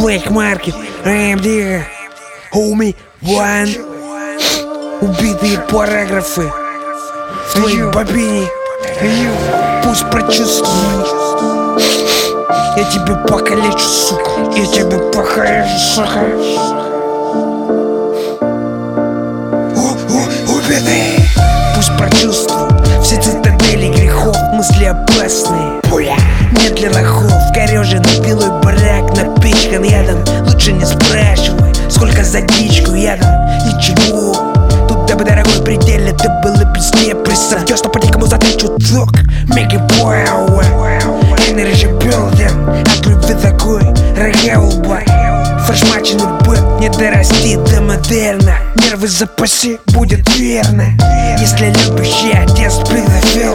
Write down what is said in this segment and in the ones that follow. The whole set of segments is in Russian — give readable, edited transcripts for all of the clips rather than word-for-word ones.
Black Market, AMD, Homie One. Убитые параграфы в твоей бобине. Пусть прочувствует. Я тебя покалечу, сука. Я тебя покалечу, сука. Убитый. Пусть прочувствует. Все цитадели грехов, мысли опасные. Нет для лохов, кореженный пилой барак напичкан ядом. Лучше не спрашивай, сколько за дичку ядом. Ничего, тут дабы дорогой предел, это было пизде. Представь, что по-дикому затычу ток. Make it power, energy building. Открой такой, рога лба. Фрешмаченный бэт, не дорасти до модерна. Нервы запаси, будет верно. Если любящий отец педофил,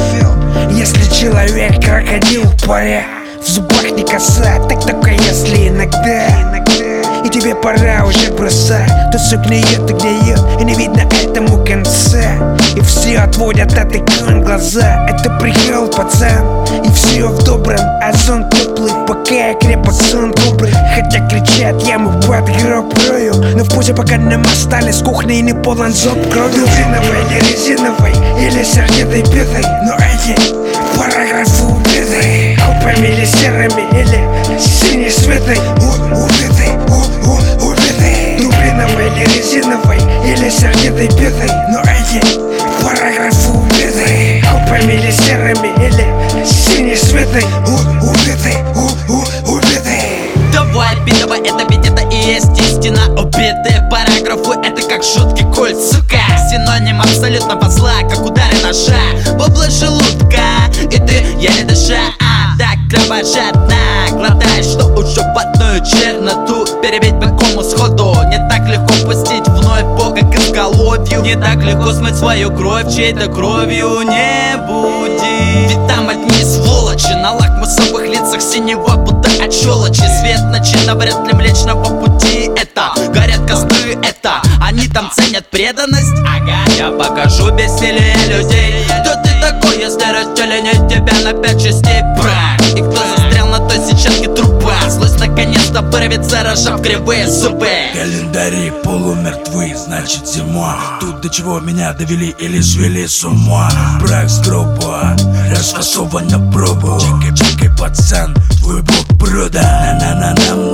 если человек крокодил, паря. В зубах не коса, так только если иногда. И тебе пора уже бросать. То все гниет и гниет, и не видно этому конца. И все отводят от икон глаза. Это прикол, пацан. И все в добром, а сон теплый, пока я крепок, сон добрый. Хотя кричат, яму под гроб рою, но в пузе пока нам остались кухни и не полон зоб кровью. Резиновой или резиновой, или сердитой битой. Но эти параграфы убиты купами или серыми, или синей светой. Убитый, убитый. Дубиновой или резиновой, или сердитой битой. Но эти параграфы убиты купами или серыми, или синей светой. Убитый, убитый. Давай, битова, это ведь это и есть истина. Убитые параграфы, это как шутки культ, сука. Синоним абсолютного зла, как удары ножа в область желудка. И ты еле дыша, так кровожадно глотаешь, что уже в одну черноту. Перебить по кому сходу не так легко пустить вновь Бога к изголовью. Не так легко смыть свою кровь чьей-то кровью. Не буди, ведь там одни сволочи на лакмусовых лицах синего будто от щелочи. Свет ночи на вряд ли Млечного Пути. Это горят костры, это они там ценят преданность. Ага, я покажу бессилие людей. Кто ты такой, если расчленить тебя на 5 частей, брат? И кто застрял на той сетчатке труба? Злость наконец-то вырвется, рожав кривые зубы. Календари полумертвы, значит зима. Тут до чего меня довели или свели с ума. Брак с гроба, расфасован на пробу. Чекай, чекай, пацан, твой бог бруда. На-на-на-на,